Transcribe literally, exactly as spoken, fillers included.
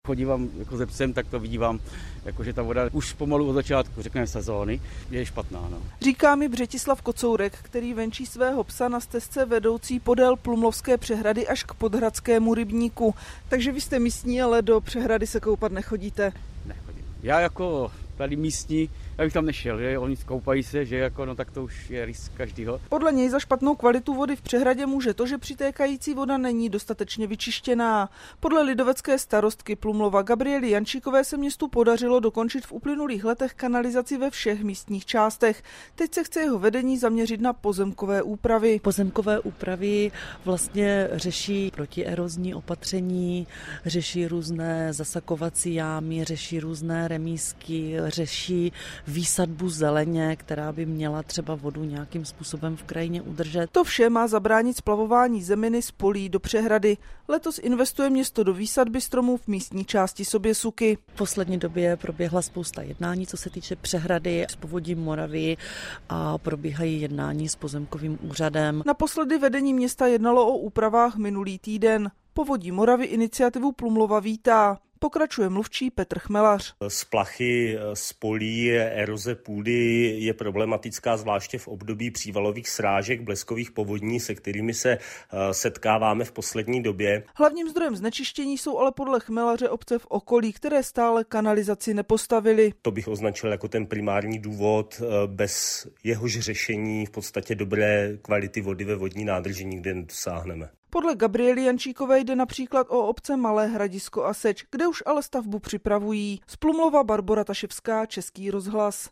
chodívám jako ze psem, tak to vidívám, jako že ta voda už pomalu od začátku, řekněme sezóny, je špatná. No. Říká mi Břetislav Kocourek, který venčí svého psa na stezce vedoucí podél Plumlovské přehrady až k Podhradskému rybníku. Takže vy jste místní, ale do přehrady se koupat nechodíte? Nechodím. Já jako tady místní, já bych tam nešel, že oni koupají se, že jako, no tak to už je risk každýho. Podle něj za špatnou kvalitu vody v přehradě může to, že přitékající voda není dostatečně vyčištěná. Podle lidovecké starostky Plumlova Gabriely Jančíkové se městu podařilo dokončit v uplynulých letech kanalizaci ve všech místních částech. Teď se chce jeho vedení zaměřit na pozemkové úpravy. Pozemkové úpravy vlastně řeší protierozní opatření, řeší různé zasakovací jámy, řeší různé remízky, řeší výsadbu zeleně, která by měla třeba vodu nějakým způsobem v krajině udržet. To vše má zabránit splavování zeminy z polí do přehrady. Letos investuje město do výsadby stromů v místní části Soběsuky. V poslední době proběhla spousta jednání, co se týče přehrady s povodím Moravy a probíhají jednání s pozemkovým úřadem. Naposledy vedení města jednalo o úpravách minulý týden. Povodí Moravy iniciativu Plumlova vítá. Pokračuje mluvčí Petr Chmelař. Splachy z polí, eroze půdy je problematická zvláště v období přívalových srážek, bleskových povodní, se kterými se setkáváme v poslední době. Hlavním zdrojem znečištění jsou ale podle Chmelaře obce v okolí, které stále kanalizaci nepostavily. To bych označil jako ten primární důvod, bez jehož řešení v podstatě dobré kvality vody ve vodní nádrži nikdy nedosáhneme. Podle Gabriely Jančíkové jde například o obce Malé Hradisko a Seč, kde už ale stavbu připravují. Z Plumlova Barbora Taševská, Český rozhlas.